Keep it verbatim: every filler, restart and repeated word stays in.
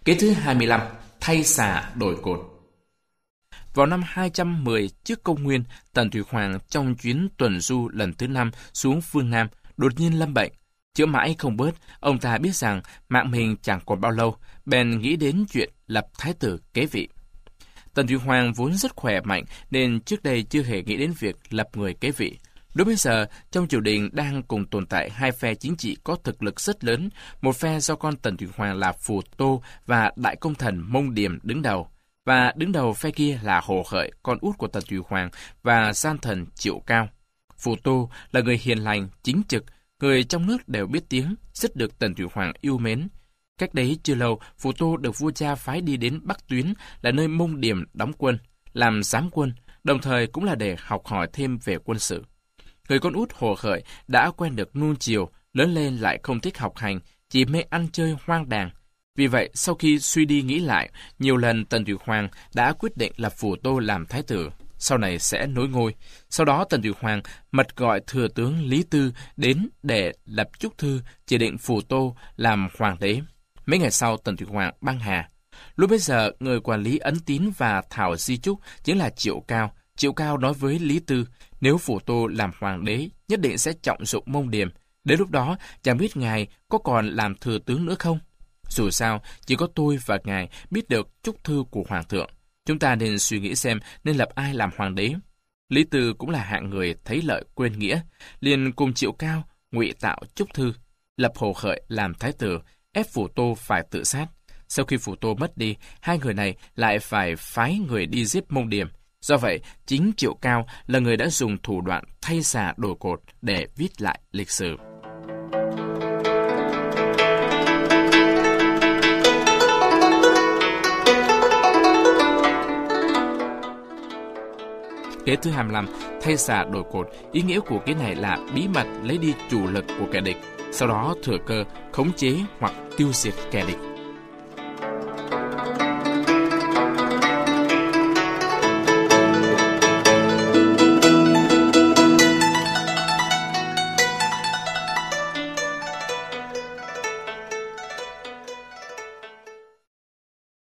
Kế thứ hai mươi lăm, thay xà đổi cột. Vào năm hai trăm mười trước công nguyên, Tần Thủy Hoàng trong chuyến tuần du lần thứ năm xuống phương Nam đột nhiên lâm bệnh. Chữa mãi không bớt, ông ta biết rằng mạng mình chẳng còn bao lâu, bèn nghĩ đến chuyện lập thái tử kế vị. Tần Thủy Hoàng vốn rất khỏe mạnh nên trước đây chưa hề nghĩ đến việc lập người kế vị. Đối bây giờ, trong triều đình đang cùng tồn tại hai phe chính trị có thực lực rất lớn, một phe do con Tần Thủy Hoàng là Phù Tô và đại công thần Mông Điềm đứng đầu, và đứng đầu phe kia là Hồ Hợi, con út của Tần Thủy Hoàng, và gian thần Triệu Cao. Phù Tô là người hiền lành, chính trực, người trong nước đều biết tiếng, rất được Tần Thủy Hoàng yêu mến. Cách đấy chưa lâu, Phù Tô được vua cha phái đi đến Bắc Tuyến, là nơi Mông Điềm đóng quân, làm giám quân, đồng thời cũng là để học hỏi thêm về quân sự. Người con út Hồ Hợi đã quen được nuông chiều, lớn lên lại không thích học hành, chỉ mê ăn chơi hoang đàng. Vì vậy, sau khi suy đi nghĩ lại, nhiều lần Tần Thủy Hoàng đã quyết định lập Phù Tô làm thái tử, sau này sẽ nối ngôi. Sau đó Tần Thủy Hoàng mật gọi thừa tướng Lý Tư đến để lập chúc thư chỉ định Phù Tô làm hoàng đế. Mấy ngày sau, Tần Thủy Hoàng băng hà. Lúc bấy giờ, người quản lý ấn tín và thảo di chúc chính là Triệu Cao. Triệu Cao nói với Lý Tư, nếu Phù Tô làm hoàng đế, nhất định sẽ trọng dụng Mông Điềm. Đến lúc đó, chẳng biết ngài có còn làm thừa tướng nữa không? Dù sao, chỉ có tôi và ngài biết được chúc thư của hoàng thượng. Chúng ta nên suy nghĩ xem nên lập ai làm hoàng đế. Lý Tư cũng là hạng người thấy lợi quên nghĩa, liền cùng Triệu Cao ngụy tạo chúc thư, lập Hồ Hợi làm thái tử, ép Phù Tô phải tự sát. Sau khi Phù Tô mất đi, hai người này lại phải phái người đi giết Mông Điềm. Do vậy, chính Triệu Cao là người đã dùng thủ đoạn thay xà đổi cột để viết lại lịch sử. Kế thứ hai mươi lăm, thay xà đổi cột. Ý nghĩa của kế này là bí mật lấy đi chủ lực của kẻ địch, sau đó thừa cơ khống chế hoặc tiêu diệt kẻ địch.